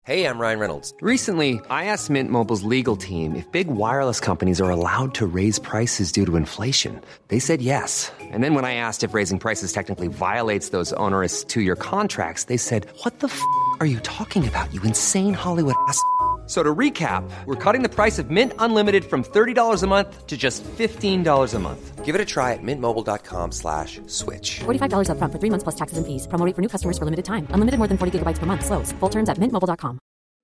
Hey, I'm Ryan Reynolds. Recently, I asked Mint Mobile's legal team if big wireless companies are allowed to raise prices due to inflation. They said yes. And then when I asked if raising prices technically violates those onerous two-year contracts, they said, "What the f*** are you talking about, you insane Hollywood ass?" So to recap, we're cutting the price of Mint Unlimited from $30 a month to just $15 a month. Give it a try at mintmobile.com/switch. $45 up front for 3 months plus taxes and fees. Promo rate for new customers for limited time. Unlimited more than 40 gigabytes per month. Slows full terms at mintmobile.com.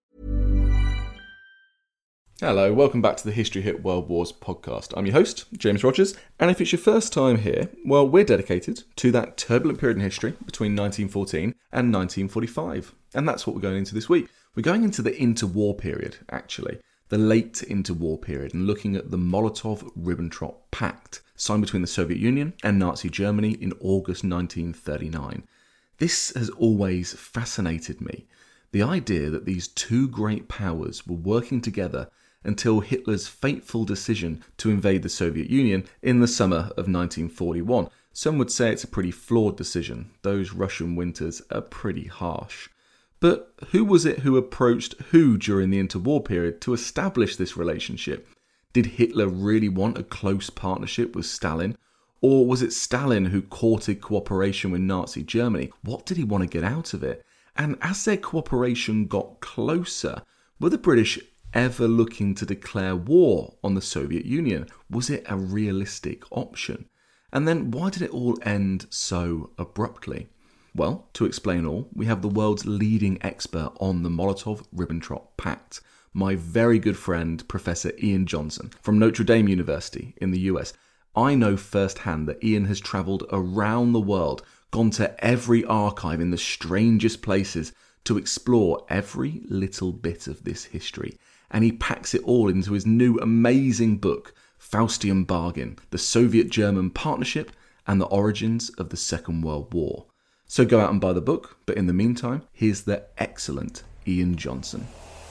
Hello, welcome back to the History Hit World Wars podcast. I'm your host, James Rogers, and if it's your first time here, well, we're dedicated to that turbulent period in history between 1914 and 1945. And that's what we're going into this week. We're going into the interwar period, actually, the late interwar period, and looking at the Molotov-Ribbentrop Pact, signed between the Soviet Union and Nazi Germany in August 1939. This has always fascinated me, the idea that these two great powers were working together until Hitler's fateful decision to invade the Soviet Union in the summer of 1941. Some would say it's a pretty flawed decision. Those Russian winters are pretty harsh. But who was it who approached who during the interwar period to establish this relationship? Did Hitler really want a close partnership with Stalin? Or was it Stalin who courted cooperation with Nazi Germany? What did he want to get out of it? And as their cooperation got closer, were the British ever looking to declare war on the Soviet Union? Was it a realistic option? And then why did it all end so abruptly? Well, to explain all, we have the world's leading expert on the Molotov-Ribbentrop Pact, my very good friend, Professor Ian Johnson, from Notre Dame University in the US. I know firsthand that Ian has travelled around the world, gone to every archive in the strangest places to explore every little bit of this history. And he packs it all into his new amazing book, Faustian Bargain, The Soviet-German Partnership and the Origins of the Second World War. So go out and buy the book, but in the meantime, here's the excellent Ian Johnson.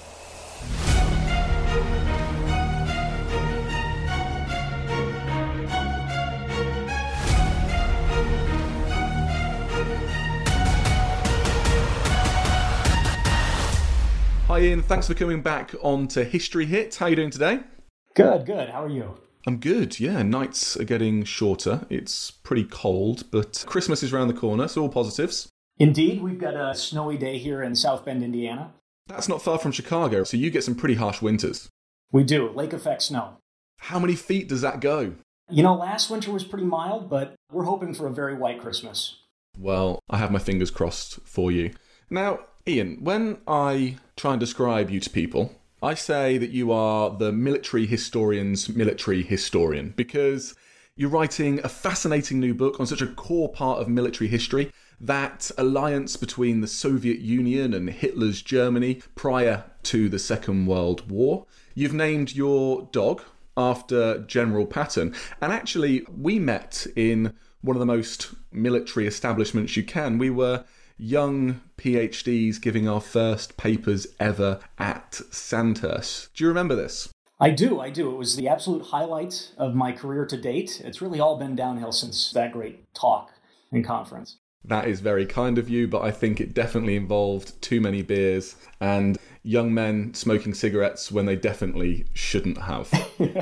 Hi Ian, thanks for coming back on to History Hit. How are you doing today? Good. How are you? I'm good, yeah. Nights are getting shorter. It's pretty cold, but Christmas is around the corner, so all positives. Indeed, we've got a snowy day here in South Bend, Indiana. That's not far from Chicago, so you get some pretty harsh winters. We do, lake effect snow. How many feet does that go? You know, last winter was pretty mild, but we're hoping for a very white Christmas. Well, I have my fingers crossed for you. Now, Ian, when I try and describe you to people, I say that you are the military historian's military historian because you're writing a fascinating new book on such a core part of military history, that alliance between the Soviet Union and Hitler's Germany prior to the Second World War. You've named your dog after General Patton, and actually we met in one of the most military establishments you can. We were young PhDs giving our first papers ever at Sandhurst. Do you remember this? I do. It was the absolute highlight of my career to date. It's really all been downhill since that great talk and conference. That is very kind of you, but I think it definitely involved too many beers and young men smoking cigarettes when they definitely shouldn't have.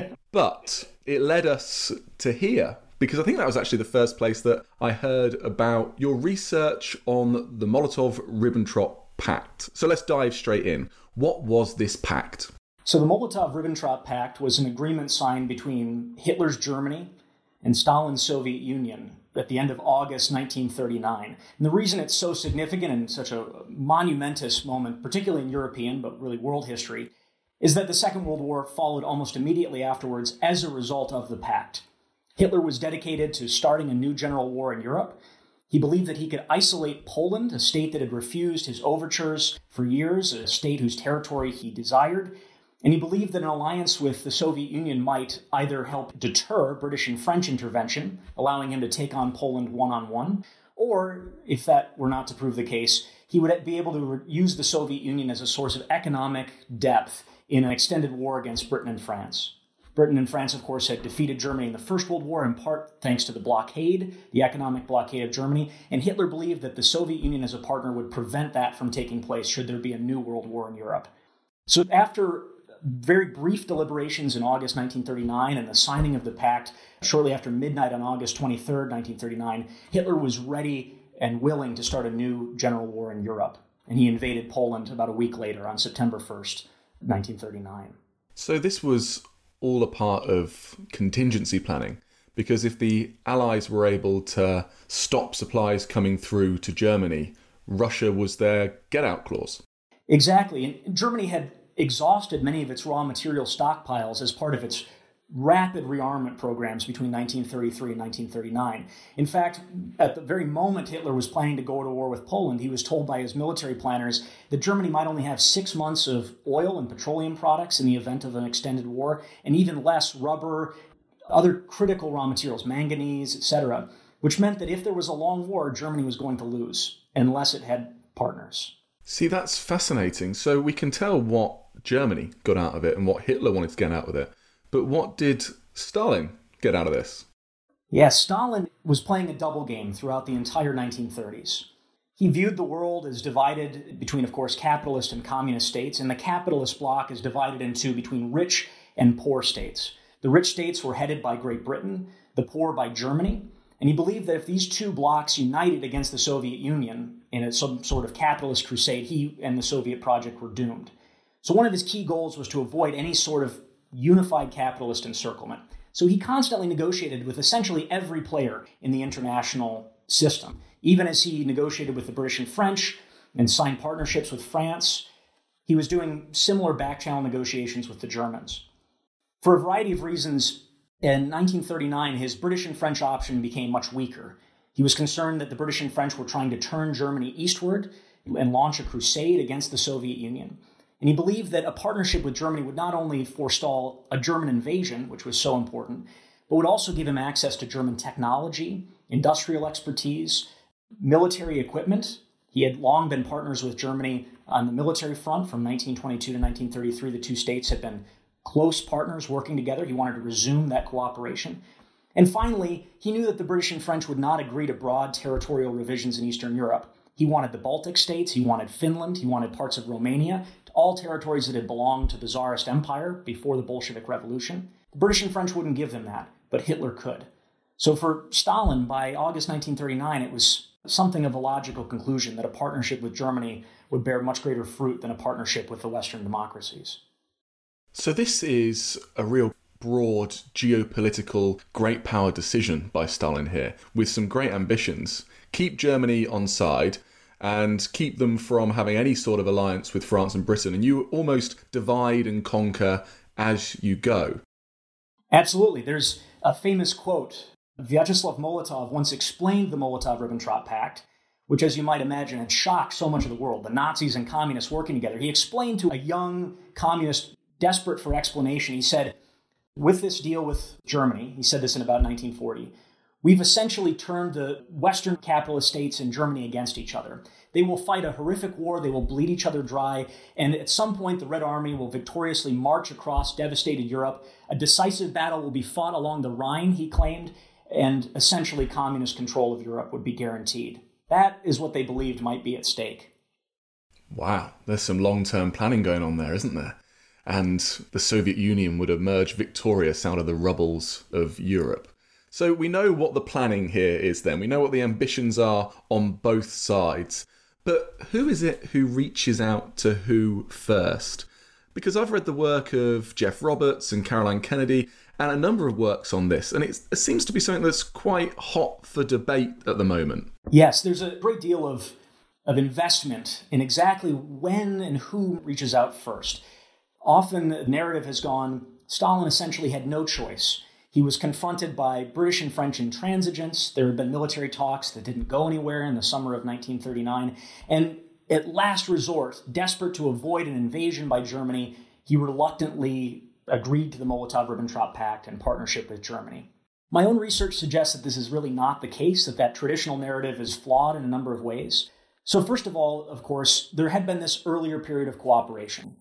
But it led us to here, because I think that was actually the first place that I heard about your research on the Molotov-Ribbentrop Pact. So let's dive straight in. What was this pact? So the Molotov-Ribbentrop Pact was an agreement signed between Hitler's Germany and Stalin's Soviet Union at the end of August 1939. And the reason it's so significant and such a monumentous moment, particularly in European, but really world history, is that the Second World War followed almost immediately afterwards as a result of the pact. Hitler was dedicated to starting a new general war in Europe. He believed that he could isolate Poland, a state that had refused his overtures for years, a state whose territory he desired. And he believed that an alliance with the Soviet Union might either help deter British and French intervention, allowing him to take on Poland one-on-one, or, if that were not to prove the case, he would be able to use the Soviet Union as a source of economic depth in an extended war against Britain and France. Britain and France, of course, had defeated Germany in the First World War, in part thanks to the blockade, the economic blockade of Germany, and Hitler believed that the Soviet Union as a partner would prevent that from taking place should there be a new world war in Europe. So after very brief deliberations in August 1939 and the signing of the pact shortly after midnight on August 23rd, 1939, Hitler was ready and willing to start a new general war in Europe, and he invaded Poland about a week later on September 1st, 1939. So this was all a part of contingency planning, because if the Allies were able to stop supplies coming through to Germany, Russia was their get-out clause. Exactly. And Germany had exhausted many of its raw material stockpiles as part of its rapid rearmament programs between 1933 and 1939. In fact, at the very moment Hitler was planning to go to war with Poland, he was told by his military planners that Germany might only have 6 months of oil and petroleum products in the event of an extended war, and even less rubber, other critical raw materials, manganese, etc., which meant that if there was a long war, Germany was going to lose, unless it had partners. See, that's fascinating. So we can tell what Germany got out of it and what Hitler wanted to get out of it. But what did Stalin get out of this? Yes, Stalin was playing a double game throughout the entire 1930s. He viewed the world as divided between, of course, capitalist and communist states, and the capitalist bloc is divided into between rich and poor states. The rich states were headed by Great Britain, the poor by Germany, and he believed that if these two blocs united against the Soviet Union in some sort of capitalist crusade, he and the Soviet project were doomed. So one of his key goals was to avoid any sort of unified capitalist encirclement. So he constantly negotiated with essentially every player in the international system, even as he negotiated with the British and French and signed partnerships with France. He was doing similar back-channel negotiations with the Germans. For a variety of reasons, in 1939, his British and French option became much weaker. He was concerned that the British and French were trying to turn Germany eastward and launch a crusade against the Soviet Union. And he believed that a partnership with Germany would not only forestall a German invasion, which was so important, but would also give him access to German technology, industrial expertise, military equipment. He had long been partners with Germany on the military front from 1922 to 1933. The two states had been close partners working together. He wanted to resume that cooperation. And finally, he knew that the British and French would not agree to broad territorial revisions in Eastern Europe. He wanted the Baltic states, he wanted Finland, he wanted parts of Romania, all territories that had belonged to the Tsarist Empire before the Bolshevik Revolution. The British and French wouldn't give them that, but Hitler could. So for Stalin, by August 1939, it was something of a logical conclusion that a partnership with Germany would bear much greater fruit than a partnership with the Western democracies. So this is a real broad geopolitical great power decision by Stalin here, with some great ambitions. Keep Germany on side and keep them from having any sort of alliance with France and Britain, and you almost divide and conquer as you go. Absolutely. There's a famous quote. Vyacheslav Molotov once explained the Molotov-Ribbentrop Pact, which, as you might imagine, had shocked so much of the world, the Nazis and communists working together. He explained to a young communist desperate for explanation. He said, with this deal with Germany, he said this in about 1940, we've essentially turned the Western capitalist states and Germany against each other. They will fight a horrific war, they will bleed each other dry, and at some point the Red Army will victoriously march across devastated Europe. A decisive battle will be fought along the Rhine, he claimed, and essentially communist control of Europe would be guaranteed. That is what they believed might be at stake. Wow, there's some long-term planning going on there, isn't there? And the Soviet Union would emerge victorious out of the rubbles of Europe. So we know what the planning here is then. We know what the ambitions are on both sides. But who is it who reaches out to who first? Because I've read the work of Jeff Roberts and Caroline Kennedy and a number of works on this, and it seems to be something that's quite hot for debate at the moment. Yes, there's a great deal of investment in exactly when and who reaches out first. Often the narrative has gone, Stalin essentially had no choice. He was confronted by British and French intransigence. There had been military talks that didn't go anywhere in the summer of 1939. And at last resort, desperate to avoid an invasion by Germany, he reluctantly agreed to the Molotov-Ribbentrop Pact and partnership with Germany. My own research suggests that this is really not the case, that traditional narrative is flawed in a number of ways. So first of all, of course, there had been this earlier period of cooperation.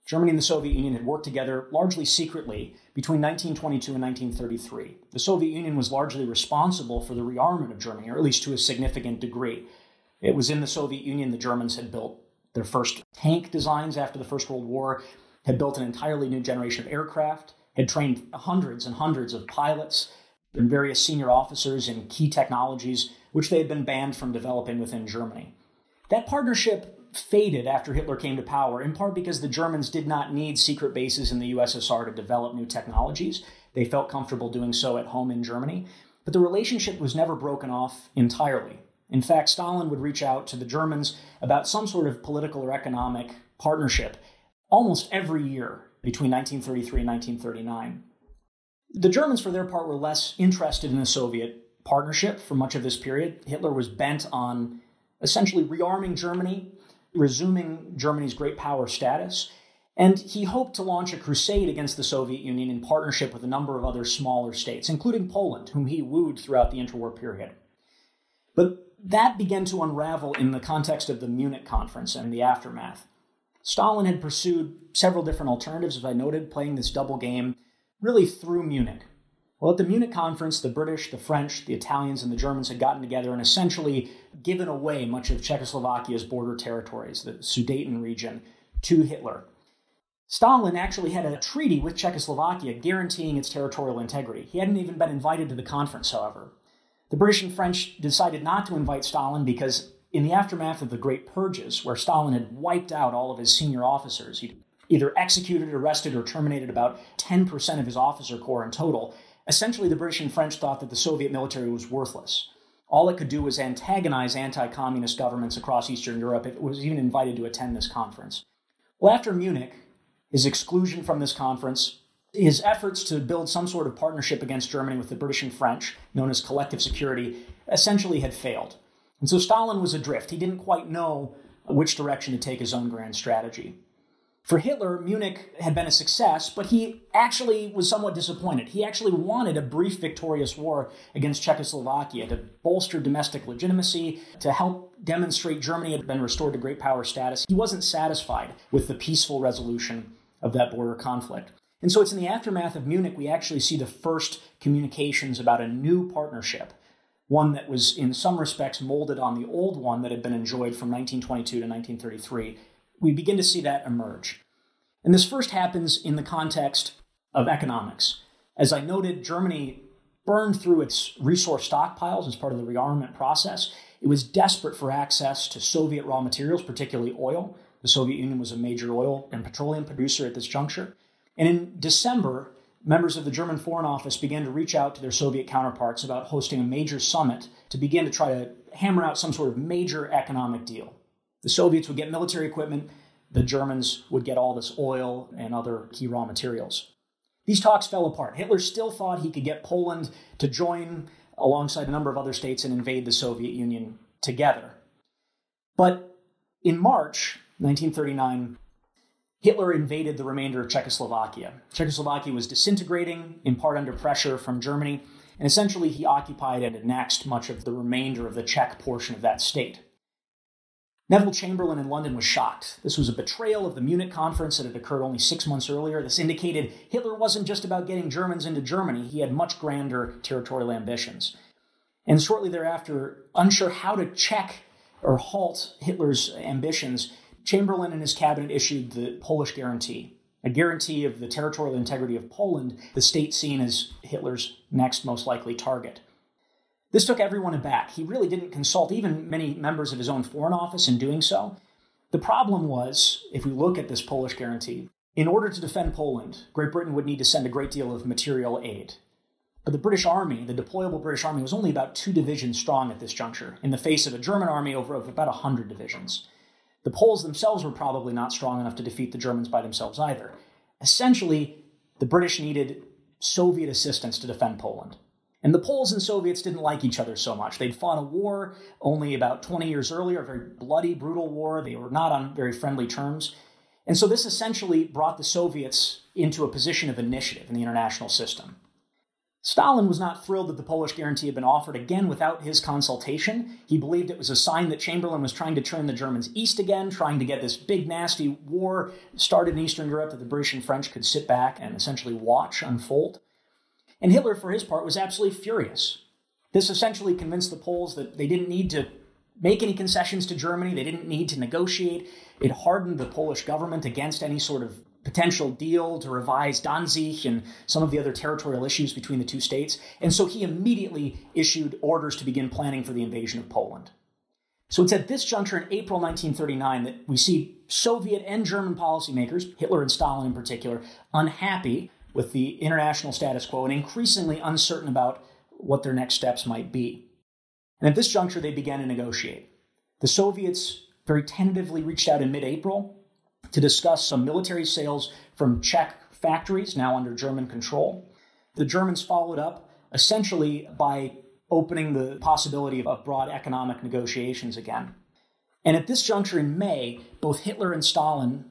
Germany and the Soviet Union had worked together largely secretly between 1922 and 1933. The Soviet Union was largely responsible for the rearmament of Germany, or at least to a significant degree. It was in the Soviet Union the Germans had built their first tank designs after the First World War, had built an entirely new generation of aircraft, had trained hundreds and hundreds of pilots and various senior officers in key technologies, which they had been banned from developing within Germany. That partnership faded after Hitler came to power, in part because the Germans did not need secret bases in the USSR to develop new technologies. They felt comfortable doing so at home in Germany. But the relationship was never broken off entirely. In fact, Stalin would reach out to the Germans about some sort of political or economic partnership almost every year between 1933 and 1939. The Germans, for their part, were less interested in the Soviet partnership for much of this period. Hitler was bent on essentially rearming Germany, resuming Germany's great power status, and he hoped to launch a crusade against the Soviet Union in partnership with a number of other smaller states, including Poland, whom he wooed throughout the interwar period. But that began to unravel in the context of the Munich Conference and the aftermath. Stalin had pursued several different alternatives, as I noted, playing this double game really through Munich. Well, at the Munich Conference, the British, the French, the Italians, and the Germans had gotten together and essentially given away much of Czechoslovakia's border territories, the Sudeten region, to Hitler. Stalin actually had a treaty with Czechoslovakia guaranteeing its territorial integrity. He hadn't even been invited to the conference, however. The British and French decided not to invite Stalin because in the aftermath of the Great Purges, where Stalin had wiped out all of his senior officers, he'd either executed, arrested, or terminated about 10% of his officer corps in total. Essentially, the British and French thought that the Soviet military was worthless. All it could do was antagonize anti-communist governments across Eastern Europe if it was even invited to attend this conference. Well, after Munich, his exclusion from this conference, his efforts to build some sort of partnership against Germany with the British and French, known as collective security, essentially had failed. And so Stalin was adrift. He didn't quite know which direction to take his own grand strategy. For Hitler, Munich had been a success, but he actually was somewhat disappointed. He actually wanted a brief victorious war against Czechoslovakia to bolster domestic legitimacy, to help demonstrate Germany had been restored to great power status. He wasn't satisfied with the peaceful resolution of that border conflict. And so it's in the aftermath of Munich we actually see the first communications about a new partnership, one that was in some respects molded on the old one that had been enjoyed from 1922 to 1933. We begin to see that emerge. And this first happens in the context of economics. As I noted, Germany burned through its resource stockpiles as part of the rearmament process. It was desperate for access to Soviet raw materials, particularly oil. The Soviet Union was a major oil and petroleum producer at this juncture. And in December, members of the German Foreign Office began to reach out to their Soviet counterparts about hosting a major summit to begin to try to hammer out some sort of major economic deal. The Soviets would get military equipment, the Germans would get all this oil and other key raw materials. These talks fell apart. Hitler still thought he could get Poland to join alongside a number of other states and invade the Soviet Union together. But in March 1939, Hitler invaded the remainder of Czechoslovakia. Czechoslovakia was disintegrating, in part under pressure from Germany, and essentially he occupied and annexed much of the remainder of the Czech portion of that state. Neville Chamberlain in London was shocked. This was a betrayal of the Munich conference that had occurred only 6 months earlier. This indicated Hitler wasn't just about getting Germans into Germany. He had much grander territorial ambitions. And shortly thereafter, unsure how to check or halt Hitler's ambitions, Chamberlain and his cabinet issued the Polish Guarantee, a guarantee of the territorial integrity of Poland, the state seen as Hitler's next most likely target. This took everyone aback. He really didn't consult even many members of his own foreign office in doing so. The problem was, if we look at this Polish guarantee, in order to defend Poland, Great Britain would need to send a great deal of material aid. But the British Army, the deployable British Army, was only about 2 divisions strong at this juncture, in the face of a German army of about 100 divisions. The Poles themselves were probably not strong enough to defeat the Germans by themselves either. Essentially, the British needed Soviet assistance to defend Poland. And the Poles and Soviets didn't like each other so much. They'd fought a war only about 20 years earlier, a very bloody, brutal war. They were not on very friendly terms. And so this essentially brought the Soviets into a position of initiative in the international system. Stalin was not thrilled that the Polish guarantee had been offered again without his consultation. He believed it was a sign that Chamberlain was trying to turn the Germans east again, trying to get this big, nasty war started in Eastern Europe that the British and French could sit back and essentially watch unfold. And Hitler, for his part, was absolutely furious. This essentially convinced the Poles that they didn't need to make any concessions to Germany. They didn't need to negotiate. It hardened the Polish government against any sort of potential deal to revise Danzig and some of the other territorial issues between the two states. And so he immediately issued orders to begin planning for the invasion of Poland. So it's at this juncture in April 1939 that we see Soviet and German policymakers, Hitler and Stalin in particular, unhappy with the international status quo and increasingly uncertain about what their next steps might be. And at this juncture, they began to negotiate. The Soviets very tentatively reached out in mid-April to discuss some military sales from Czech factories now under German control. The Germans followed up essentially by opening the possibility of broad economic negotiations again. And at this juncture in May, both Hitler and Stalin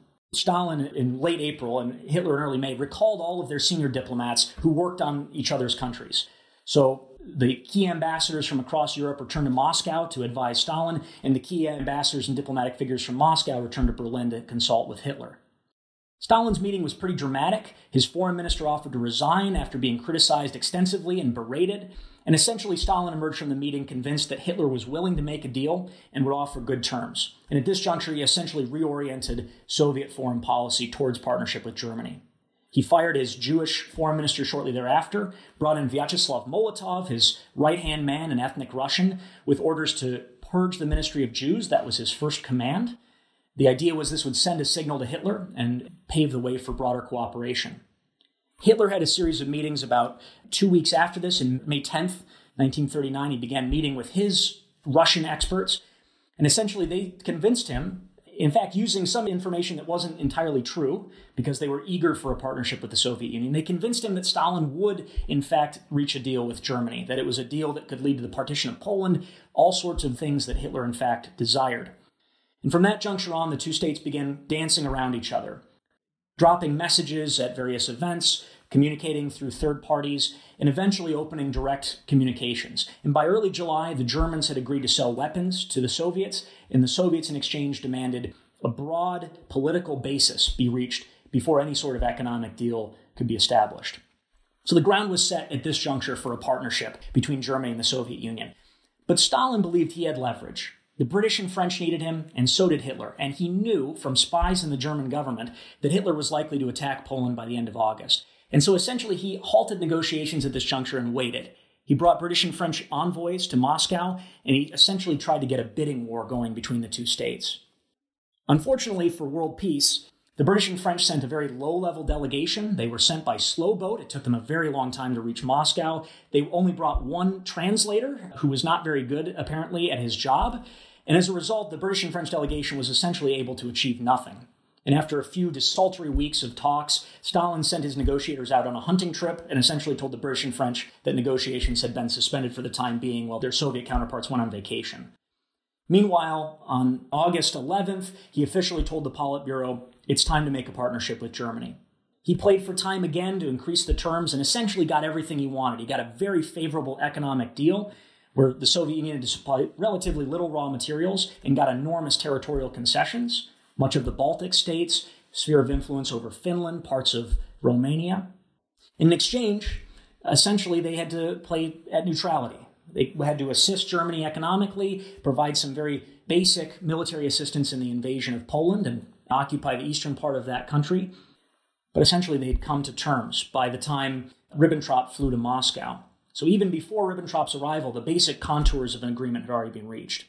in late April and Hitler in early May, recalled all of their senior diplomats who worked on each other's countries. So the key ambassadors from across Europe returned to Moscow to advise Stalin, and the key ambassadors and diplomatic figures from Moscow returned to Berlin to consult with Hitler. Stalin's meeting was pretty dramatic. His foreign minister offered to resign after being criticized extensively and berated, and essentially Stalin emerged from the meeting convinced that Hitler was willing to make a deal and would offer good terms. And at this juncture, he essentially reoriented Soviet foreign policy towards partnership with Germany. He fired his Jewish foreign minister shortly thereafter, brought in Vyacheslav Molotov, his right-hand man, an ethnic Russian, with orders to purge the Ministry of Jews. That was his first command. The idea was this would send a signal to Hitler and pave the way for broader cooperation. Hitler had a series of meetings about 2 weeks after this. In May 10th, 1939, he began meeting with his Russian experts, and essentially they convinced him, in fact, using some information that wasn't entirely true, because they were eager for a partnership with the Soviet Union. They convinced him that Stalin would, in fact, reach a deal with Germany, that it was a deal that could lead to the partition of Poland, all sorts of things that Hitler, in fact, desired. And from that juncture on, the two states began dancing around each other, dropping messages at various events, communicating through third parties, and eventually opening direct communications. And by early July, the Germans had agreed to sell weapons to the Soviets, and the Soviets in exchange demanded a broad political basis be reached before any sort of economic deal could be established. So the ground was set at this juncture for a partnership between Germany and the Soviet Union. But Stalin believed he had leverage. The British and French needed him, and so did Hitler. And he knew from spies in the German government that Hitler was likely to attack Poland by the end of August. And so essentially he halted negotiations at this juncture and waited. He brought British and French envoys to Moscow, and he essentially tried to get a bidding war going between the two states. Unfortunately for world peace, the British and French sent a very low-level delegation. They were sent by slow boat. It took them a very long time to reach Moscow. They only brought one translator, who was not very good, apparently, at his job. And as a result, the British and French delegation was essentially able to achieve nothing. And after a few desultory weeks of talks, Stalin sent his negotiators out on a hunting trip and essentially told the British and French that negotiations had been suspended for the time being while their Soviet counterparts went on vacation. Meanwhile, on August 11th, he officially told the Politburo, it's time to make a partnership with Germany. He played for time again to increase the terms and essentially got everything he wanted. He got a very favorable economic deal where the Soviet Union had to supply relatively little raw materials and got enormous territorial concessions. Much of the Baltic states, sphere of influence over Finland, parts of Romania. In exchange, essentially, they had to play at neutrality. They had to assist Germany economically, provide some very basic military assistance in the invasion of Poland and occupy the eastern part of that country. But essentially, they had come to terms by the time Ribbentrop flew to Moscow. So even before Ribbentrop's arrival, the basic contours of an agreement had already been reached.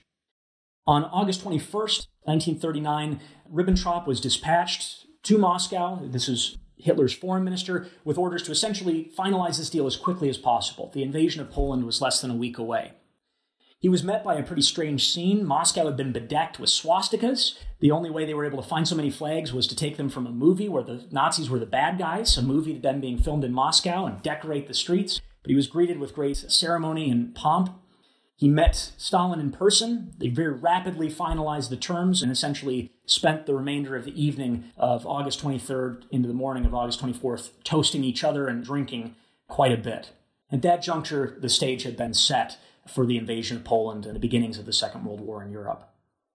On August 21st, 1939, Ribbentrop was dispatched to Moscow. This is Hitler's foreign minister, with orders to essentially finalize this deal as quickly as possible. The invasion of Poland was less than a week away. He was met by a pretty strange scene. Moscow had been bedecked with swastikas. The only way they were able to find so many flags was to take them from a movie where the Nazis were the bad guys, a movie then being filmed in Moscow, and decorate the streets. But he was greeted with great ceremony and pomp. He met Stalin in person. They very rapidly finalized the terms and essentially spent the remainder of the evening of August 23rd into the morning of August 24th toasting each other and drinking quite a bit. At that juncture, the stage had been set for the invasion of Poland and the beginnings of the Second World War in Europe.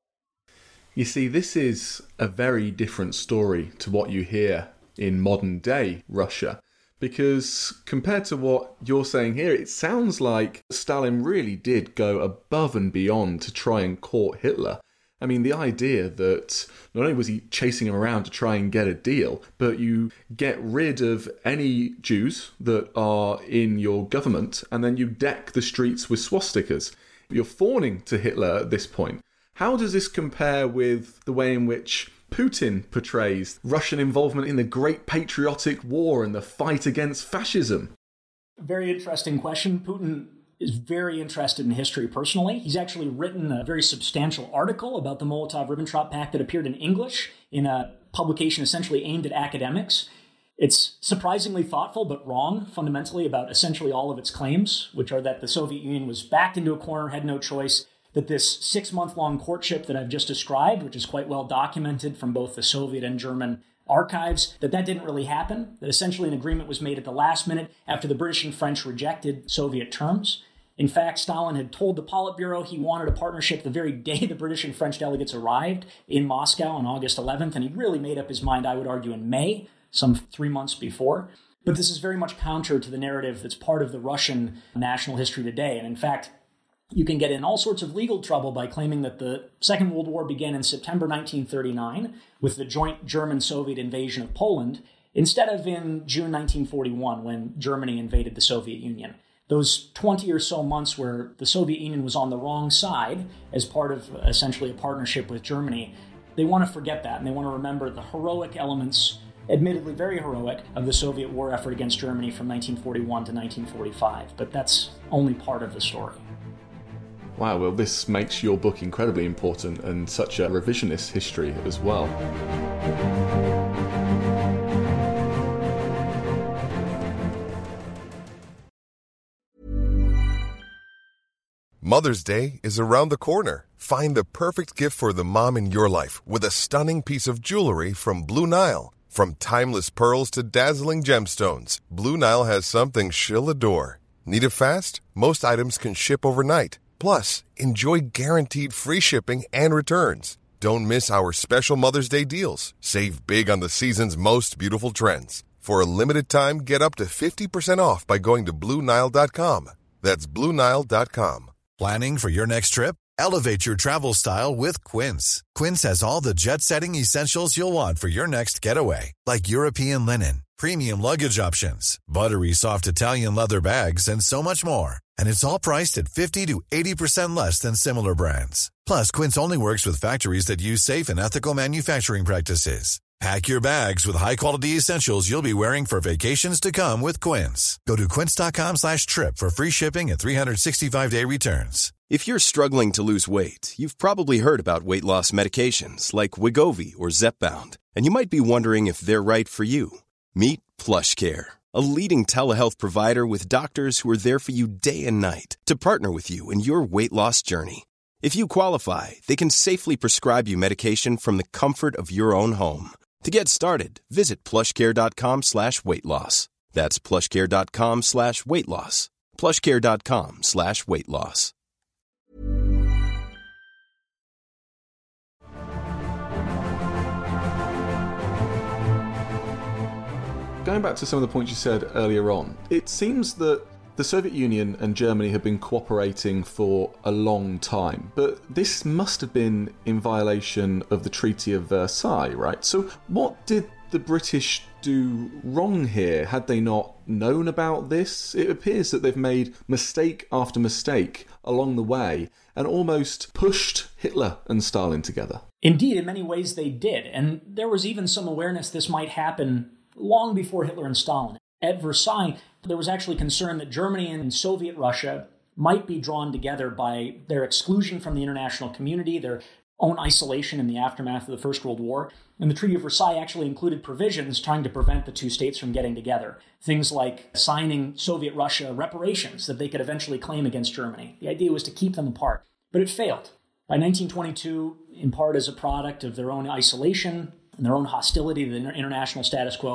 You see, this is a very different story to what you hear in modern day Russia, because compared to what you're saying here, it sounds like Stalin really did go above and beyond to try and court Hitler. I mean, the idea that not only was he chasing him around to try and get a deal, but you get rid of any Jews that are in your government, and then you deck the streets with swastikas. You're fawning to Hitler at this point. How does this compare with the way in which Putin portrays Russian involvement in the Great Patriotic War and the fight against fascism? Very interesting question. Putin is very interested in history personally. He's actually written a very substantial article about the Molotov-Ribbentrop Pact that appeared in English in a publication essentially aimed at academics. It's surprisingly thoughtful but wrong fundamentally about essentially all of its claims, which are that the Soviet Union was backed into a corner, had no choice, that this 6-month-long courtship that I've just described, which is quite well documented from both the Soviet and German archives, that didn't really happen, that essentially an agreement was made at the last minute after the British and French rejected Soviet terms. In fact, Stalin had told the Politburo he wanted a partnership the very day the British and French delegates arrived in Moscow on August 11th, and he'd really made up his mind, I would argue, in May, some 3 months before. But this is very much counter to the narrative that's part of the Russian national history today. And in fact, you can get in all sorts of legal trouble by claiming that the Second World War began in September 1939 with the joint German-Soviet invasion of Poland, instead of in June 1941 when Germany invaded the Soviet Union. Those 20 or so months where the Soviet Union was on the wrong side as part of essentially a partnership with Germany, they want to forget that, and they want to remember the heroic elements, admittedly very heroic, of the Soviet war effort against Germany from 1941 to 1945. But that's only part of the story. Wow, well, this makes your book incredibly important and such a revisionist history as well. Mother's Day is around the corner. Find the perfect gift for the mom in your life with a stunning piece of jewelry from Blue Nile. From timeless pearls to dazzling gemstones, Blue Nile has something she'll adore. Need it fast? Most items can ship overnight. Plus, enjoy guaranteed free shipping and returns. Don't miss our special Mother's Day deals. Save big on the season's most beautiful trends. For a limited time, get up to 50% off by going to BlueNile.com. That's BlueNile.com. Planning for your next trip? Elevate your travel style with Quince. Quince has all the jet-setting essentials you'll want for your next getaway, like European linen, premium luggage options, buttery soft Italian leather bags, and so much more. And it's all priced at 50 to 80% less than similar brands. Plus, Quince only works with factories that use safe and ethical manufacturing practices. Pack your bags with high-quality essentials you'll be wearing for vacations to come with Quince. Go to quince.com/trip for free shipping and 365-day returns. If you're struggling to lose weight, you've probably heard about weight loss medications like Wegovy or Zepbound, and you might be wondering if they're right for you. Meet PlushCare, a leading telehealth provider with doctors who are there for you day and night to partner with you in your weight loss journey. If you qualify, they can safely prescribe you medication from the comfort of your own home. To get started, visit plushcare.com/weightloss. That's plushcare.com/weightloss. plushcare.com/weightloss. Going back to some of the points you said earlier on, it seems that the Soviet Union and Germany have been cooperating for a long time, but this must have been in violation of the Treaty of Versailles, right? So what did the British do wrong here? Had they not known about this? It appears that they've made mistake after mistake along the way and almost pushed Hitler and Stalin together. Indeed, in many ways they did, and there was even some awareness this might happen long before Hitler and Stalin. At Versailles, there was actually concern that Germany and Soviet Russia might be drawn together by their exclusion from the international community, their own isolation in the aftermath of the First World War. And the Treaty of Versailles actually included provisions trying to prevent the two states from getting together. Things like signing Soviet Russia reparations that they could eventually claim against Germany. The idea was to keep them apart, but it failed. By 1922, in part as a product of their own isolation and their own hostility to the international status quo,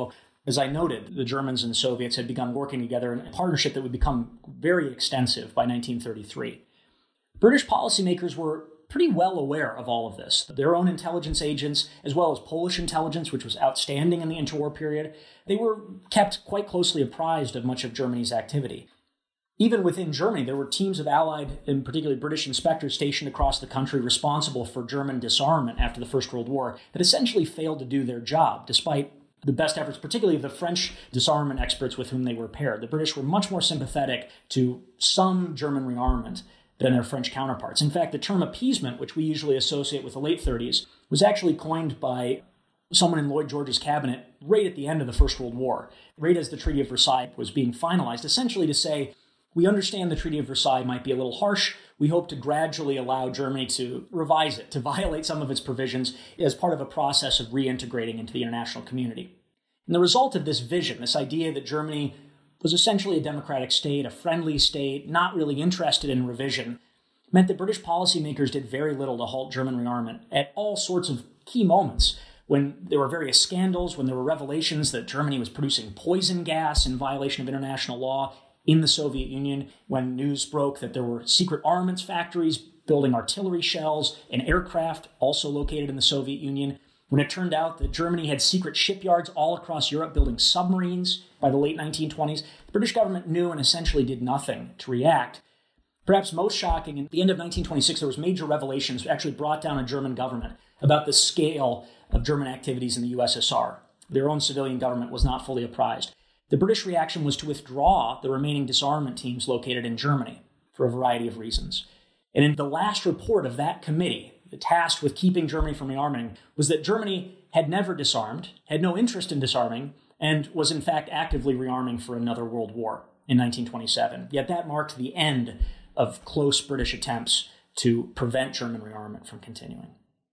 As I noted, the Germans and the Soviets had begun working together in a partnership that would become very extensive by 1933. British policymakers were pretty well aware of all of this. Their own intelligence agents, as well as Polish intelligence, which was outstanding in the interwar period, they were kept quite closely apprised of much of Germany's activity. Even within Germany, there were teams of Allied and particularly British inspectors stationed across the country responsible for German disarmament after the First World War that essentially failed to do their job, despite the best efforts, particularly of the French disarmament experts with whom they were paired. The British were much more sympathetic to some German rearmament than their French counterparts. In fact, the term appeasement, which we usually associate with the late 30s, was actually coined by someone in Lloyd George's cabinet right at the end of the First World War, right as the Treaty of Versailles was being finalized, essentially to say, we understand the Treaty of Versailles might be a little harsh. We hope to gradually allow Germany to revise it, to violate some of its provisions as part of a process of reintegrating into the international community. And the result of this vision, this idea that Germany was essentially a democratic state, a friendly state, not really interested in revision, meant that British policymakers did very little to halt German rearmament at all sorts of key moments, when there were various scandals, when there were revelations that Germany was producing poison gas in violation of international law in the Soviet Union, when news broke that there were secret armaments factories building artillery shells and aircraft also located in the Soviet Union, when it turned out that Germany had secret shipyards all across Europe building submarines by the late 1920s, the British government knew and essentially did nothing to react. Perhaps most shocking, at the end of 1926, there was major revelations that actually brought down a German government about the scale of German activities in the USSR. Their own civilian government was not fully apprised. The British reaction was to withdraw the remaining disarmament teams located in Germany for a variety of reasons. And in the last report of that committee, the tasked with keeping Germany from rearming, was that Germany had never disarmed, had no interest in disarming, and was in fact actively rearming for another world war in 1927. Yet that marked the end of close British attempts to prevent German rearmament from continuing.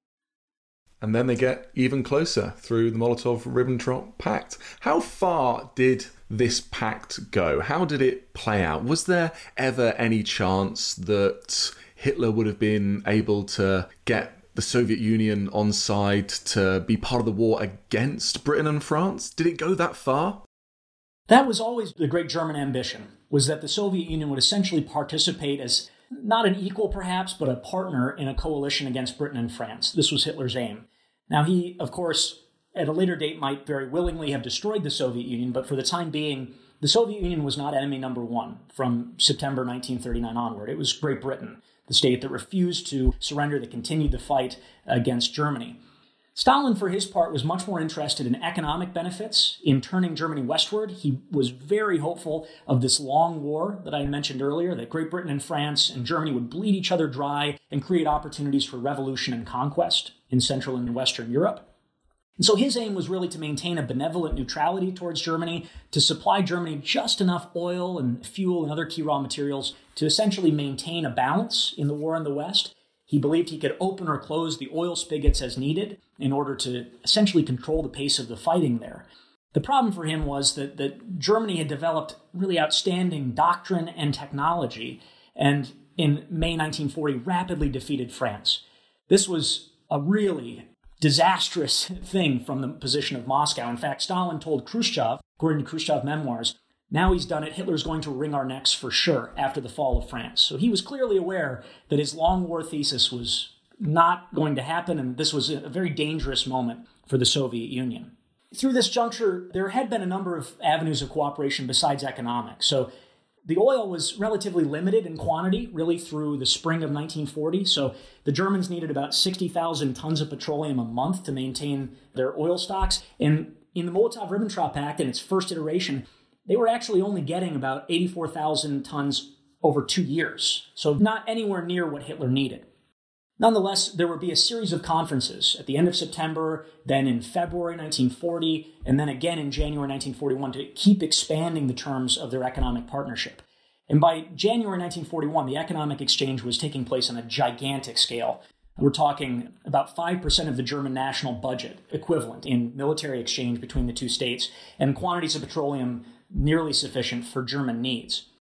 And then they get even closer through the Molotov-Ribbentrop Pact. How far did this pact go? How did it play out? Was there ever any chance that Hitler would have been able to get the Soviet Union on side to be part of the war against Britain and France? Did it go that far? That was always the great German ambition, was that the Soviet Union would essentially participate as not an equal perhaps, but a partner in a coalition against Britain and France. This was Hitler's aim. Now he, of course, at a later date might very willingly have destroyed the Soviet Union, but for the time being, the Soviet Union was not enemy number one from September 1939 onward. It was Great Britain, the state that refused to surrender, that continued the fight against Germany. Stalin, for his part, was much more interested in economic benefits, in turning Germany westward. He was very hopeful of this long war that I mentioned earlier, that Great Britain and France and Germany would bleed each other dry and create opportunities for revolution and conquest in Central and Western Europe. And so his aim was really to maintain a benevolent neutrality towards Germany, to supply Germany just enough oil and fuel and other key raw materials to essentially maintain a balance in the war in the West. He believed he could open or close the oil spigots as needed in order to essentially control the pace of the fighting there. The problem for him was that Germany had developed really outstanding doctrine and technology, and in May 1940 rapidly defeated France. This was a really disastrous thing from the position of Moscow. In fact, Stalin told Khrushchev, according to Khrushchev memoirs, now he's done it, Hitler's going to wring our necks for sure after the fall of France. So he was clearly aware that his long war thesis was not going to happen, and this was a very dangerous moment for the Soviet Union. Through this juncture, there had been a number of avenues of cooperation besides economic. So the oil was relatively limited in quantity, really through the spring of 1940. So the Germans needed about 60,000 tons of petroleum a month to maintain their oil stocks. And in the Molotov-Ribbentrop Pact, in its first iteration, they were actually only getting about 84,000 tons over 2 years. So not anywhere near what Hitler needed. Nonetheless, there would be a series of conferences at the end of September, then in February 1940, and then again in January 1941 to keep expanding the terms of their economic partnership. And by January 1941, the economic exchange was taking place on a gigantic scale. We're talking about 5% of the German national budget equivalent in military exchange between the two states, and quantities of petroleum nearly sufficient for German needs.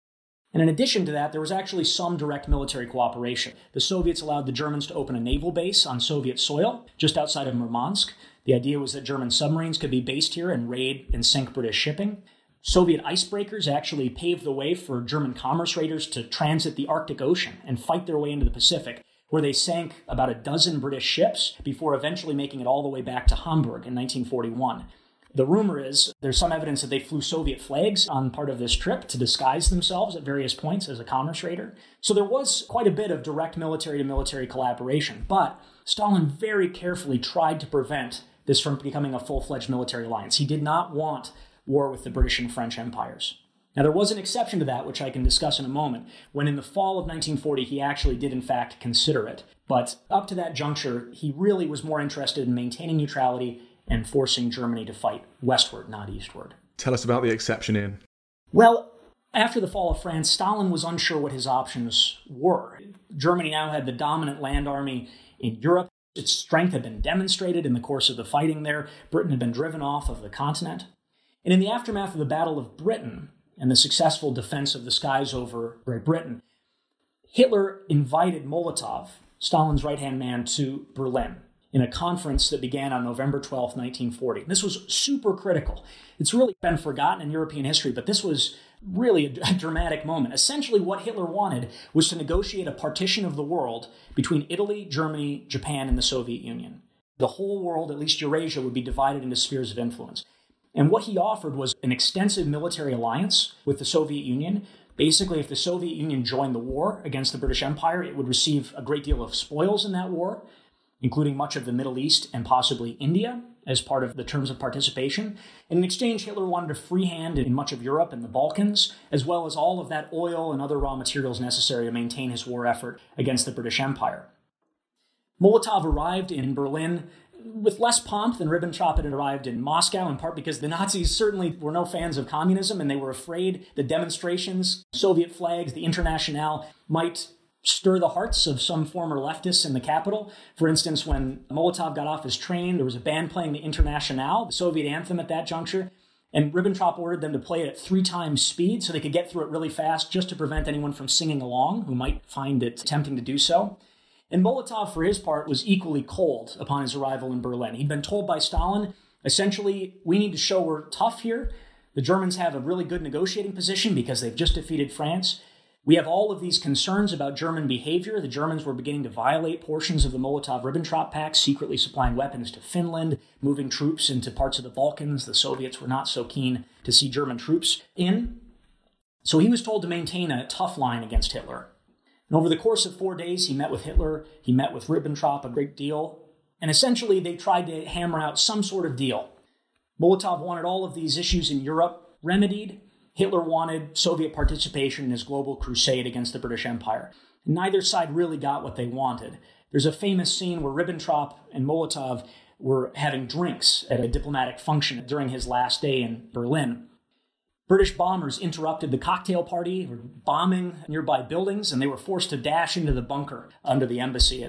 And in addition to that, there was actually some direct military cooperation. The Soviets allowed the Germans to open a naval base on Soviet soil just outside of Murmansk. The idea was that German submarines could be based here and raid and sink British shipping. Soviet icebreakers actually paved the way for German commerce raiders to transit the Arctic Ocean and fight their way into the Pacific, where they sank about a dozen British ships before eventually making it all the way back to Hamburg in 1941. The rumor is there's some evidence that they flew Soviet flags on part of this trip to disguise themselves at various points as a commerce raider. So there was quite a bit of direct military-to-military collaboration, but Stalin very carefully tried to prevent this from becoming a full-fledged military alliance. He did not want war with the British and French empires. Now, there was an exception to that, which I can discuss in a moment, when in the fall of 1940, he actually did in fact consider it. But up to that juncture, he really was more interested in maintaining neutrality and forcing Germany to fight westward, not eastward. Tell us about the exception, Ian. Well, after the fall of France, Stalin was unsure what his options were. Germany now had the dominant land army in Europe. Its strength had been demonstrated in the course of the fighting there. Britain had been driven off of the continent. And in the aftermath of the Battle of Britain and the successful defense of the skies over Great Britain, Hitler invited Molotov, Stalin's right-hand man, to Berlin in a conference that began on November 12, 1940. This was super critical. It's really been forgotten in European history, but this was really a dramatic moment. Essentially, what Hitler wanted was to negotiate a partition of the world between Italy, Germany, Japan, and the Soviet Union. The whole world, at least Eurasia, would be divided into spheres of influence. And what he offered was an extensive military alliance with the Soviet Union. Basically, if the Soviet Union joined the war against the British Empire, it would receive a great deal of spoils in that war, including much of the Middle East and possibly India as part of the terms of participation. And in exchange, Hitler wanted a free hand in much of Europe and the Balkans, as well as all of that oil and other raw materials necessary to maintain his war effort against the British Empire. Molotov arrived in Berlin with less pomp than Ribbentrop had arrived in Moscow, in part because the Nazis certainly were no fans of communism, and they were afraid the demonstrations, Soviet flags, the Internationale might stir the hearts of some former leftists in the capital. For instance, when Molotov got off his train, there was a band playing the Internationale, the Soviet anthem at that juncture, and Ribbentrop ordered them to play it at 3 times speed so they could get through it really fast just to prevent anyone from singing along who might find it tempting to do so. And Molotov, for his part, was equally cold upon his arrival in Berlin. He'd been told by Stalin, essentially, we need to show we're tough here. The Germans have a really good negotiating position because they've just defeated France. We have all of these concerns about German behavior. The Germans were beginning to violate portions of the Molotov-Ribbentrop Pact, secretly supplying weapons to Finland, moving troops into parts of the Balkans. The Soviets were not so keen to see German troops in. So he was told to maintain a tough line against Hitler. And over the course of 4 days, he met with Hitler, he met with Ribbentrop a great deal, and essentially they tried to hammer out some sort of deal. Molotov wanted all of these issues in Europe remedied. Hitler wanted Soviet participation in his global crusade against the British Empire. And neither side really got what they wanted. There's a famous scene where Ribbentrop and Molotov were having drinks at a diplomatic function during his last day in Berlin. British bombers interrupted the cocktail party, were bombing nearby buildings, and they were forced to dash into the bunker under the embassy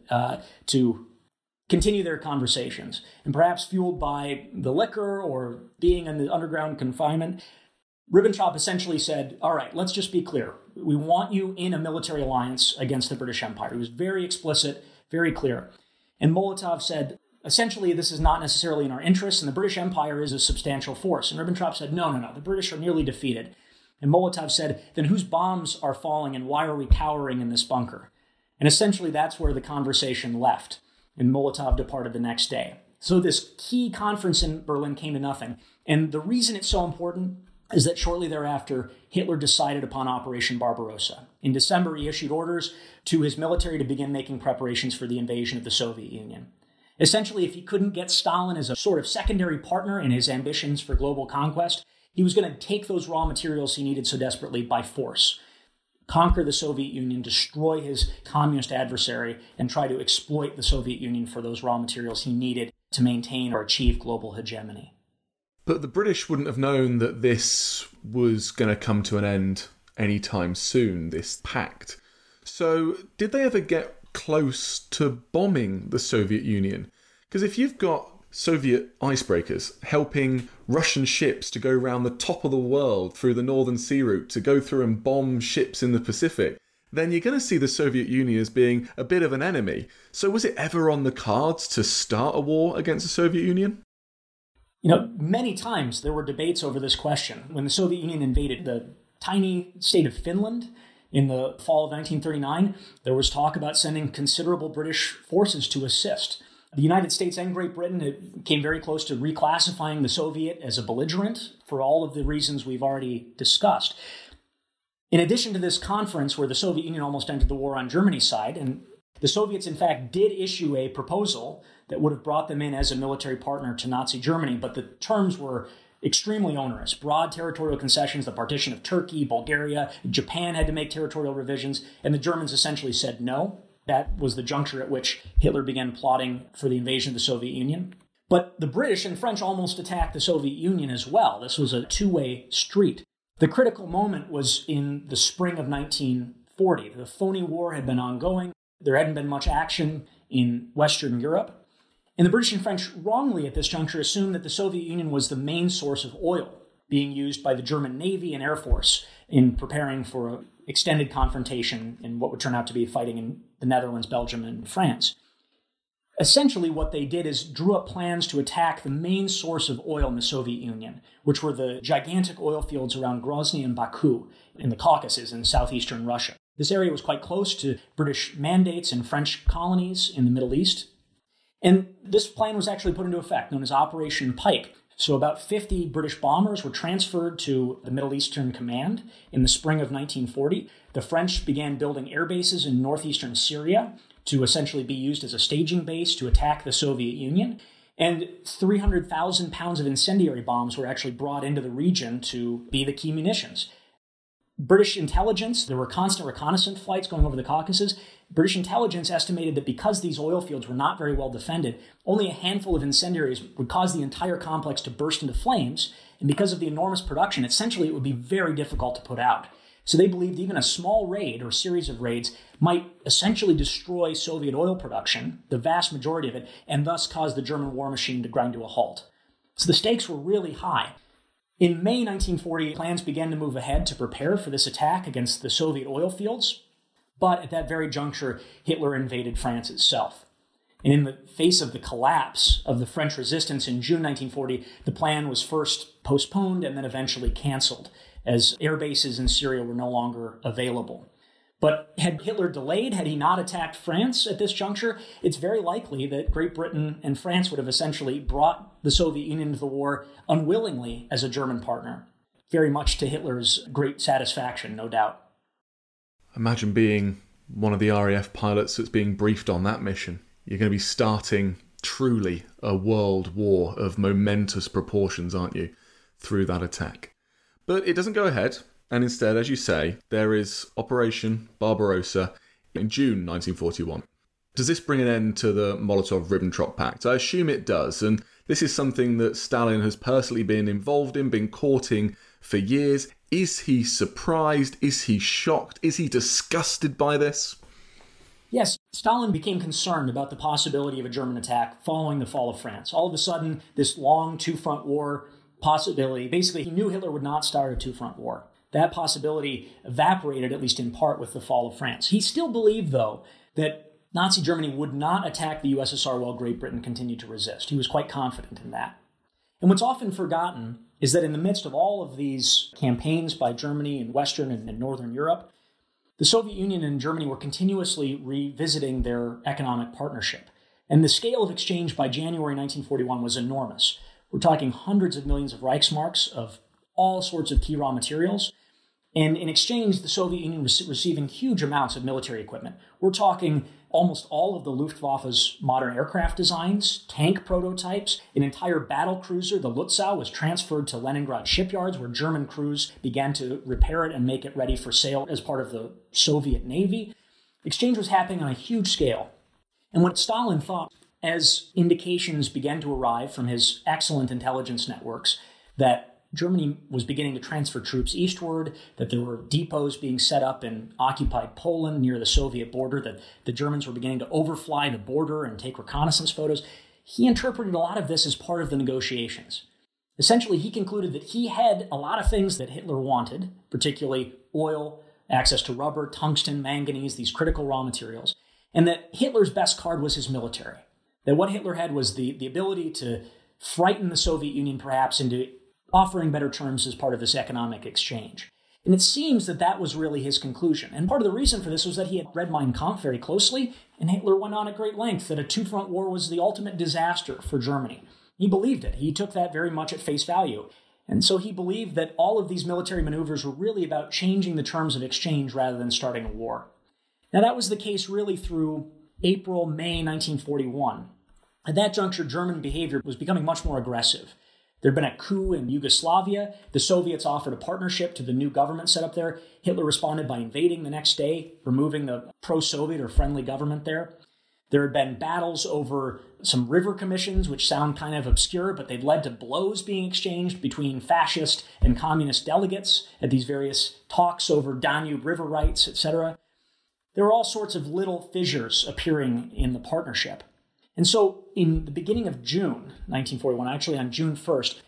to continue their conversations. And perhaps fueled by the liquor or being in the underground confinement, Ribbentrop essentially said, all right, let's just be clear. We want you in a military alliance against the British Empire. He was very explicit, very clear. And Molotov said, essentially, this is not necessarily in our interests, and the British Empire is a substantial force. And Ribbentrop said, no, the British are nearly defeated. And Molotov said, then whose bombs are falling and why are we cowering in this bunker? And essentially, that's where the conversation left. And Molotov departed the next day. So this key conference in Berlin came to nothing. And the reason it's so important is that shortly thereafter, Hitler decided upon Operation Barbarossa. In December, he issued orders to his military to begin making preparations for the invasion of the Soviet Union. Essentially, if he couldn't get Stalin as a sort of secondary partner in his ambitions for global conquest, he was going to take those raw materials he needed so desperately by force, conquer the Soviet Union, destroy his communist adversary, and try to exploit the Soviet Union for those raw materials he needed to maintain or achieve global hegemony. But the British wouldn't have known that this was going to come to an end anytime soon, this pact. So did they ever get close to bombing the Soviet Union? Because if you've got Soviet icebreakers helping Russian ships to go around the top of the world through the Northern Sea Route to go through and bomb ships in the Pacific, then you're going to see the Soviet Union as being a bit of an enemy. So was it ever on the cards to start a war against the Soviet Union? Many times there were debates over this question. When the Soviet Union invaded the tiny state of Finland in the fall of 1939, there was talk about sending considerable British forces to assist. The United States and Great Britain came very close to reclassifying the Soviet as a belligerent for all of the reasons we've already discussed. In addition to this conference where the Soviet Union almost entered the war on Germany's side, and the Soviets, in fact, did issue a proposal that would have brought them in as a military partner to Nazi Germany, but the terms were extremely onerous. Broad territorial concessions, the partition of Turkey, Bulgaria, Japan had to make territorial revisions, and the Germans essentially said no. That was the juncture at which Hitler began plotting for the invasion of the Soviet Union. But the British and French almost attacked the Soviet Union as well. This was a two-way street. The critical moment was in the spring of 1940. The phony war had been ongoing. There hadn't been much action in Western Europe. And the British and French wrongly at this juncture assumed that the Soviet Union was the main source of oil being used by the German Navy and Air Force in preparing for an extended confrontation in what would turn out to be fighting in the Netherlands, Belgium, and France. Essentially, what they did is drew up plans to attack the main source of oil in the Soviet Union, which were the gigantic oil fields around Grozny and Baku in the Caucasus in southeastern Russia. This area was quite close to British mandates and French colonies in the Middle East. And this plan was actually put into effect, known as Operation Pike. So about 50 British bombers were transferred to the Middle Eastern Command in the spring of 1940. The French began building air bases in northeastern Syria to essentially be used as a staging base to attack the Soviet Union. And 300,000 pounds of incendiary bombs were actually brought into the region to be the key munitions. British intelligence, there were constant reconnaissance flights going over the Caucasus. British intelligence estimated that because these oil fields were not very well defended, only a handful of incendiaries would cause the entire complex to burst into flames. And because of the enormous production, essentially it would be very difficult to put out. So they believed even a small raid or series of raids might essentially destroy Soviet oil production, the vast majority of it, and thus cause the German war machine to grind to a halt. So the stakes were really high. In May 1940, plans began to move ahead to prepare for this attack against the Soviet oil fields. But at that very juncture, Hitler invaded France itself. And in the face of the collapse of the French resistance in June 1940, the plan was first postponed and then eventually canceled, as air bases in Syria were no longer available. But had Hitler delayed, had he not attacked France at this juncture, it's very likely that Great Britain and France would have essentially brought the Soviet Union into the war unwillingly as a German partner, very much to Hitler's great satisfaction, no doubt. Imagine being one of the RAF pilots that's being briefed on that mission. You're going to be starting truly a world war of momentous proportions, aren't you, through that attack. But it doesn't go ahead, and instead, as you say, there is Operation Barbarossa in June 1941. Does this bring an end to the Molotov-Ribbentrop Pact? I assume it does, and this is something that Stalin has personally been involved in, been courting for years. Is he surprised? Is he shocked? Is he disgusted by this? Yes, Stalin became concerned about the possibility of a German attack following the fall of France. All of a sudden, this long two-front war possibility, basically he knew Hitler would not start a two-front war. That possibility evaporated, at least in part, with the fall of France. He still believed, though, that Nazi Germany would not attack the USSR while Great Britain continued to resist. He was quite confident in that. And what's often forgotten is that in the midst of all of these campaigns by Germany in Western and Northern Europe, the Soviet Union and Germany were continuously revisiting their economic partnership. And the scale of exchange by January 1941 was enormous. We're talking hundreds of millions of Reichsmarks of all sorts of key raw materials. And in exchange, the Soviet Union was receiving huge amounts of military equipment. We're talking almost all of the Luftwaffe's modern aircraft designs, tank prototypes, an entire battle cruiser, the Lutzow, was transferred to Leningrad shipyards where German crews began to repair it and make it ready for sale as part of the Soviet Navy. Exchange was happening on a huge scale. And what Stalin thought, as indications began to arrive from his excellent intelligence networks, that Germany was beginning to transfer troops eastward, that there were depots being set up in occupied Poland near the Soviet border, that the Germans were beginning to overfly the border and take reconnaissance photos. he interpreted a lot of this as part of the negotiations. Essentially, he concluded that he had a lot of things that Hitler wanted, particularly oil, access to rubber, tungsten, manganese, these critical raw materials, and that Hitler's best card was his military. That what Hitler had was the ability to frighten the Soviet Union perhaps into offering better terms as part of this economic exchange. And it seems that that was really his conclusion. And part of the reason for this was that he had read Mein Kampf very closely, and Hitler went on at great length that a two-front war was the ultimate disaster for Germany. He believed it. He took that very much at face value. And so he believed that all of these military maneuvers were really about changing the terms of exchange rather than starting a war. Now, that was the case really through April, May 1941. At that juncture, German behavior was becoming much more aggressive. There had been a coup in Yugoslavia. The Soviets offered a partnership to the new government set up there. Hitler responded by invading the next day, removing the pro-Soviet or friendly government there. There had been battles over some river commissions, which sound kind of obscure, but they'd led to blows being exchanged between fascist and communist delegates at these various talks over Danube river rights, etc. There were all sorts of little fissures appearing in the partnership. And so in the beginning of June 1941, actually on June 1st,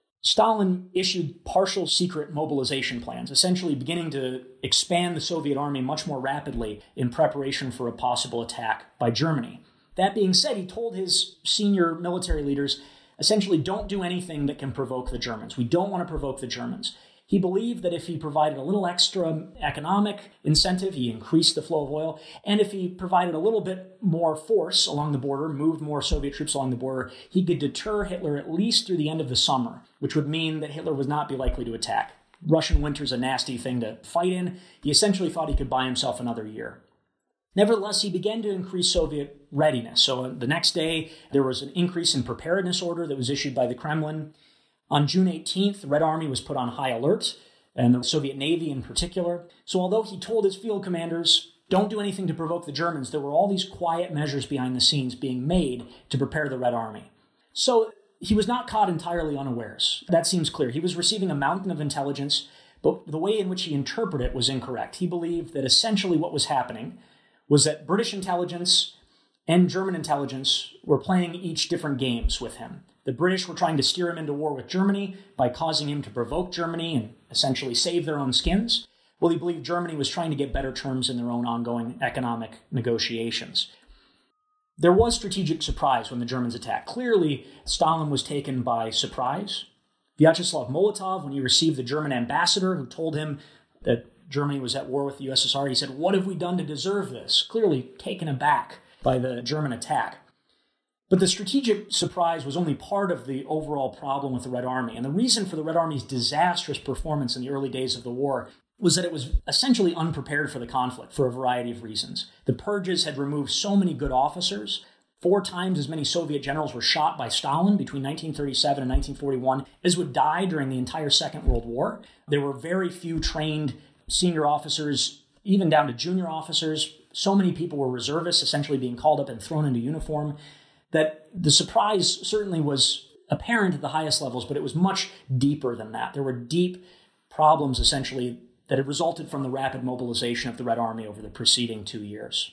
Stalin issued partial secret mobilization plans, essentially beginning to expand the Soviet army much more rapidly in preparation for a possible attack by Germany. That being said, he told his senior military leaders, essentially, don't do anything that can provoke the Germans. We don't want to provoke the Germans. He believed that if he provided a little extra economic incentive, he increased the flow of oil, and if he provided a little bit more force along the border, moved more Soviet troops along the border, he could deter Hitler at least through the end of the summer, which would mean that Hitler would not be likely to attack. Russian winter's a nasty thing to fight in. He essentially thought he could buy himself another year. Nevertheless, he began to increase Soviet readiness. So the next day, there was an increase in preparedness order that was issued by the Kremlin. On June 18th, the Red Army was put on high alert, and the Soviet Navy in particular. So although he told his field commanders, don't do anything to provoke the Germans, there were all these quiet measures behind the scenes being made to prepare the Red Army. So he was not caught entirely unawares. That seems clear. He was receiving a mountain of intelligence, but the way in which he interpreted it was incorrect. He believed that essentially what was happening was that British intelligence and German intelligence were playing each different games with him. The British were trying to steer him into war with Germany by causing him to provoke Germany and essentially save their own skins. Well, he believed Germany was trying to get better terms in their own ongoing economic negotiations. There was strategic surprise when the Germans attacked. Clearly, Stalin was taken by surprise. Vyacheslav Molotov, when he received the German ambassador who told him that Germany was at war with the USSR, he said, "What have we done to deserve this?" Clearly taken aback by the German attack. But the strategic surprise was only part of the overall problem with the Red Army. And the reason for the Red Army's disastrous performance in the early days of the war was that it was essentially unprepared for the conflict for a variety of reasons. The purges had removed so many good officers. 4 times as many Soviet generals were shot by Stalin between 1937 and 1941 as would die during the entire Second World War. There were very few trained senior officers, even down to junior officers. So many people were reservists, essentially being called up and thrown into uniform, that the surprise certainly was apparent at the highest levels, but it was much deeper than that. There were deep problems, essentially, that had resulted from the rapid mobilization of the Red Army over the preceding 2 years.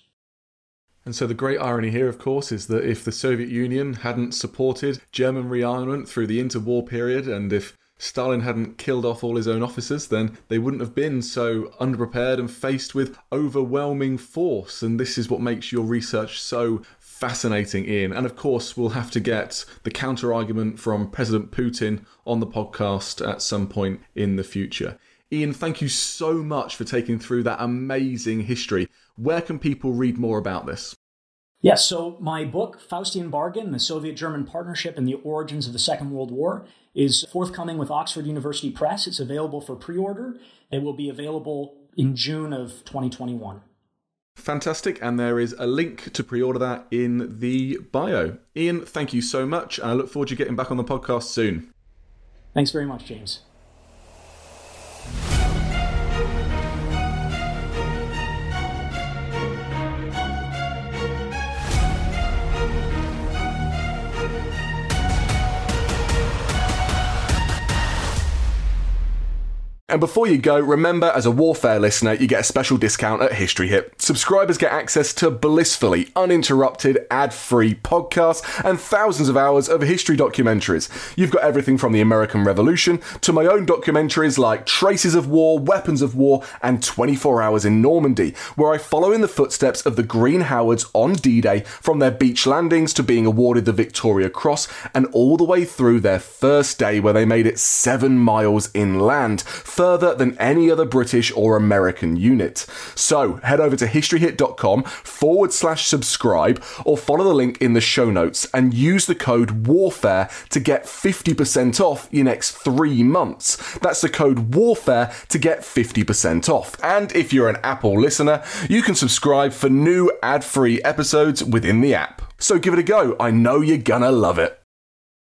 And so the great irony here, of course, is that if the Soviet Union hadn't supported German rearmament through the interwar period, and if Stalin hadn't killed off all his own officers, then they wouldn't have been so underprepared and faced with overwhelming force. And this is what makes your research so fascinating, Ian. And of course, we'll have to get the counter-argument from President Putin on the podcast at some point in the future. Ian, thank you so much for taking through that amazing history. Where can people read more about this? Yes, so my book, Faustian Bargain, The Soviet-German Partnership and the Origins of the Second World War, is forthcoming with Oxford University Press. It's available for pre-order. It will be available in June of 2021. Fantastic, and there is a link to pre-order that in the bio. Ian, thank you so much. I look forward to getting back on the podcast soon. Thanks very much, James. And before you go, remember, as a Warfare listener, you get a special discount at History Hit. Subscribers get access to blissfully uninterrupted, ad-free podcasts and thousands of hours of history documentaries. You've got everything from the American Revolution to my own documentaries like Traces of War, Weapons of War, and 24 Hours in Normandy, where I follow in the footsteps of the Green Howards on D-Day, from their beach landings to being awarded the Victoria Cross, and all the way through their first day where they made it 7 miles inland, further than any other British or American unit. So head over to historyhit.com/subscribe or follow the link in the show notes and use the code WARFARE to get 50% off your next 3 months. That's the code WARFARE to get 50% off. And if you're an Apple listener, you can subscribe for new ad-free episodes within the app. So give it a go. I know you're gonna love it.